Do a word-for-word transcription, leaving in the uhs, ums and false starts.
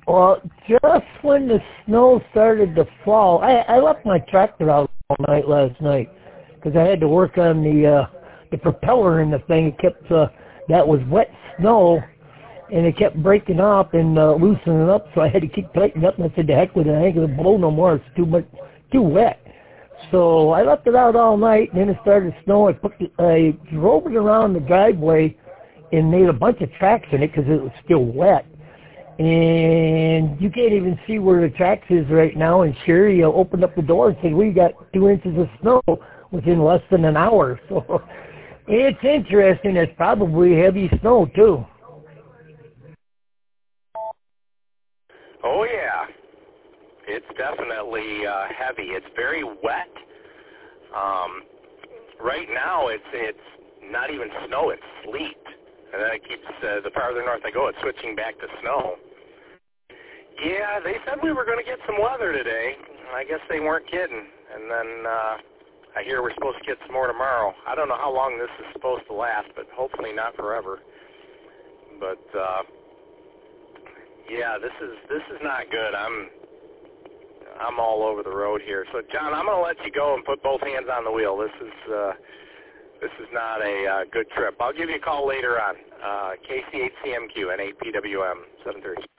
Well, just when the snow started to fall, I, I left my tractor out all night last night because I had to work on the uh, the propeller in the thing. It kept uh, that was wet snow, and it kept breaking up and uh, loosening up. So I had to keep tightening up. And I said, "The heck with it! I ain't gonna blow no more. It's too much, too wet." So I left it out all night, and then it started to snow. I put the, I drove it around the driveway and made a bunch of tracks in it because it was still wet. And you can't even see where the tracks is right now. And Sherry uh, opened up the door and said, "We got two inches of snow within less than an hour." So it's interesting. It's probably heavy snow too. Oh yeah, it's definitely uh, heavy. It's very wet. Um, right now, it's it's not even snow. It's sleet. And then it keeps, uh, the farther north I go, it's switching back to snow. Yeah, they said we were going to get some weather today. I guess they weren't kidding. And then uh, I hear we're supposed to get some more tomorrow. I don't know how long this is supposed to last, but hopefully not forever. But uh, yeah, this is this is not good. I'm I'm all over the road here. So John, I'm going to let you go and put both hands on the wheel. This is uh, this is not a uh, good trip. I'll give you a call later on. Uh, K C eight C M Q and eight P W M seven thirty.